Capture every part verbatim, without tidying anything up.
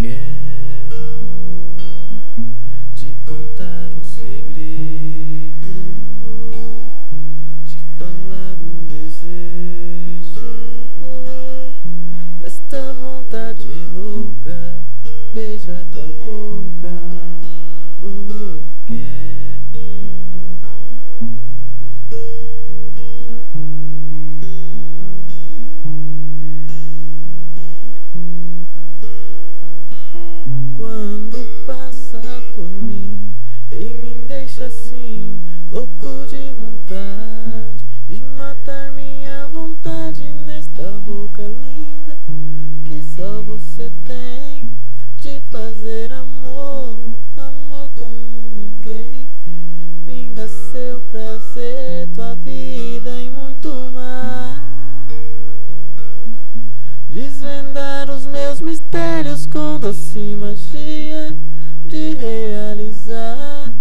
Quero te contar um segredo, te falar um desejo, desta vontade louca de beijar tua boca. Oh, quero. Quando passa por mim e me deixa assim, louco de vontade de matar minha vontade nesta boca linda que só você tem, de fazer amor, amor como ninguém. Me dá seu prazer, tua vida e muito mais. Desvendar os meus mistérios com doce magia de realizar.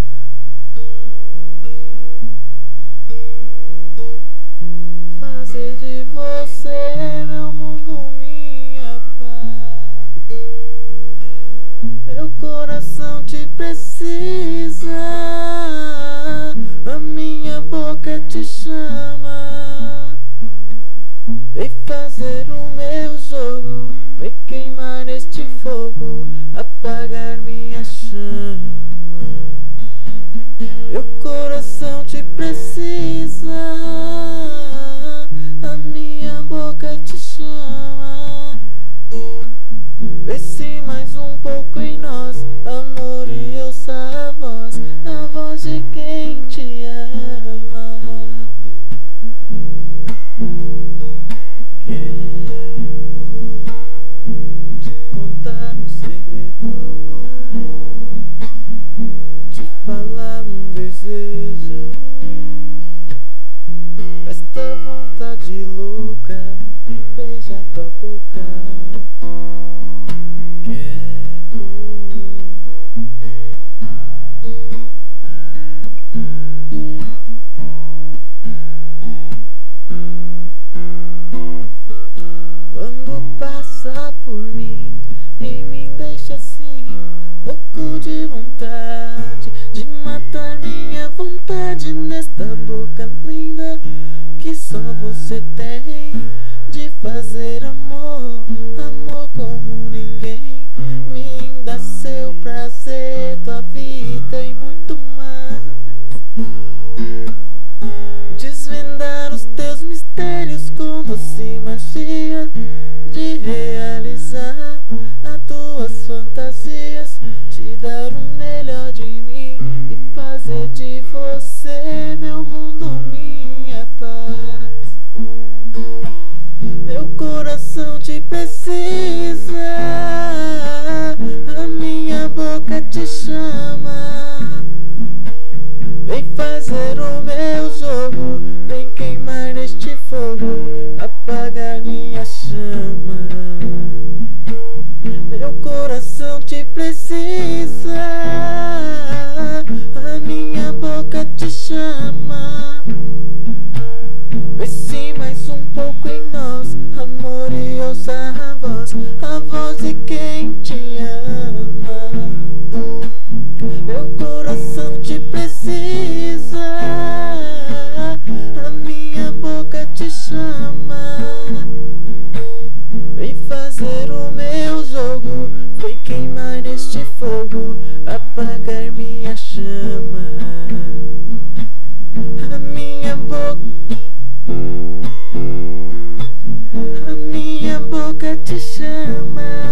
Fazer de você meu mundo, minha paz. Meu coração te precisa, a minha boca te chama. Vem fazer o meu jogo, vem queimar neste fogo, apagar minha chama. Meu coração te precisa, a minha boca te chama. Vê se mais um pouco em nós, amor, e ouça a voz, a voz de quem te ama. Quero te contar um segredo, te falar um desejo, esta vontade louca de beijar tua boca. Quero. Quando passa por mim e me deixa assim, louco de vontade de matar minha vontade nesta boca linda que só você tem, de fazer amor, amor como ninguém. Me dá seu prazer, tua vida e muito mais. Desvendar os teus mistérios com doce magia de realizar as tuas fantasias, te dar o melhor de mim e fazer de você meu mundo, minha paz. Meu coração te precisa, a minha boca te chama. Vem fazer o meu jogo, vem queimar neste fogo, apagar minha chama. Meu coração te precisa, a minha boca te chama. Vê se mais um pouco em nós, amor, e ouça a voz, a voz de quem te ama. Meu coração te precisa, a minha boca te chama. Vem fazer o meu jogo, vem queimar neste fogo, apagar minha chama. A minha boca, a minha boca te chama.